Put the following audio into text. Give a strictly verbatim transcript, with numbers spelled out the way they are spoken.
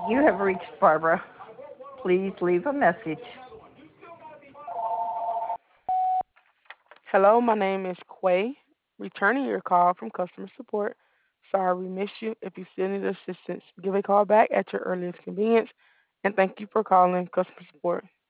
You have reached Barbara. Please leave a message. Hello, my name is Quay. Returning your call from customer support. Sorry we missed you. If you still need assistance, give a call back at your earliest convenience. And thank you for calling customer support.